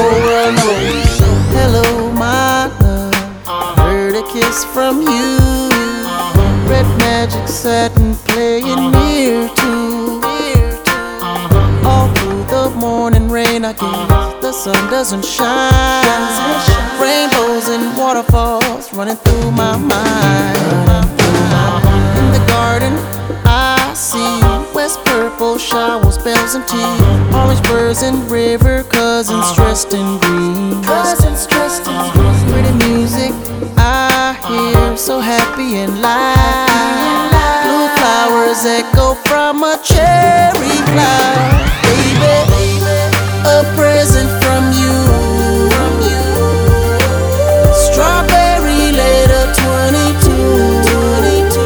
whole world know. Hello, my love, heard a kiss from you. Red magic satin playing near to. All through the morning rain, I guess the sun doesn't shine. Rainbows and waterfalls running through my mind. In the garden, I see west purple showers, bells and tea, orange birds and river cousins dressed in green. Pretty music I hear, so happy and light. Blue flowers echo from a cherry cloud. Baby, a present from you. Strawberry letter 22.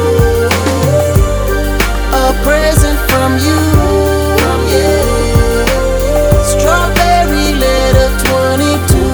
A present from you. Yeah. Strawberry letter 22.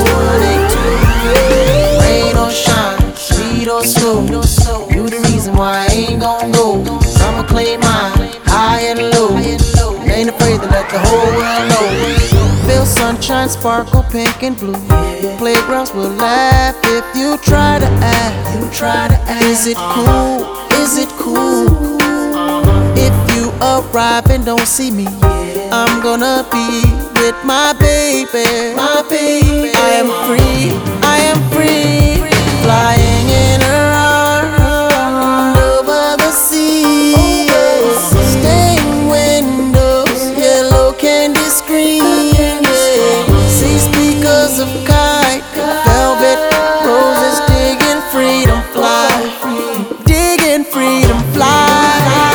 Rain or shine, sleet or snow, you the reason why I ain't gon' go. I'ma claim mine, high and low. Ain't afraid to let the whole world know. Feel sunshine, sparkle pink and blue. Playgrounds will laugh if you try to act. Is it cool? Is it cool? If you arrive and don't see me, I'm gonna be with my baby. I am free, I am free, flying in her arms over the sea. Stained windows, yellow candy screen. See speakers of kite, velvet roses, digging freedom fly, digging freedom fly.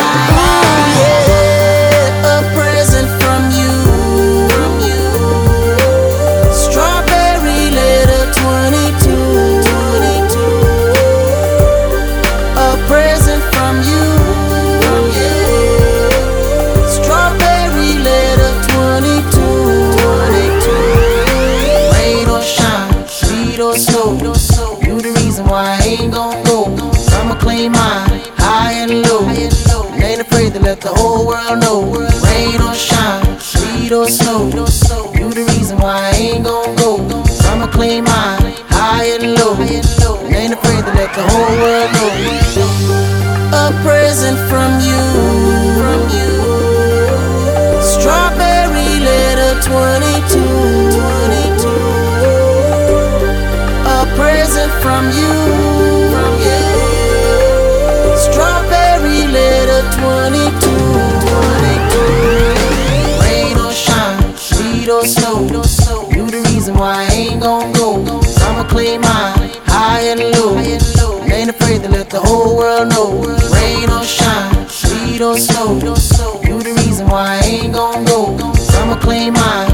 Yeah, a present from you. Strawberry letter 22. A present from you. Yeah, strawberry letter 22. Rain or shine, sleet or snow, you the reason why I ain't gon' go. I'ma claim mine, high and low. Ain't afraid to let the whole world know. Rain or shine, sleet or snow, you the reason why I ain't gon' go. I'ma claim mine, high and low. Ain't afraid to let the whole world know. A present from you. Strawberry letter 22. A present from you. Yeah. Strawberry letter 22. Rain or shine, sleet or snow, you the reason why I ain't gon' go. I'ma claim mine, high and low. Ain't afraid to let the whole world know. Rain or shine, sleet or snow, you the reason why I ain't gon' go. I'ma claim mine,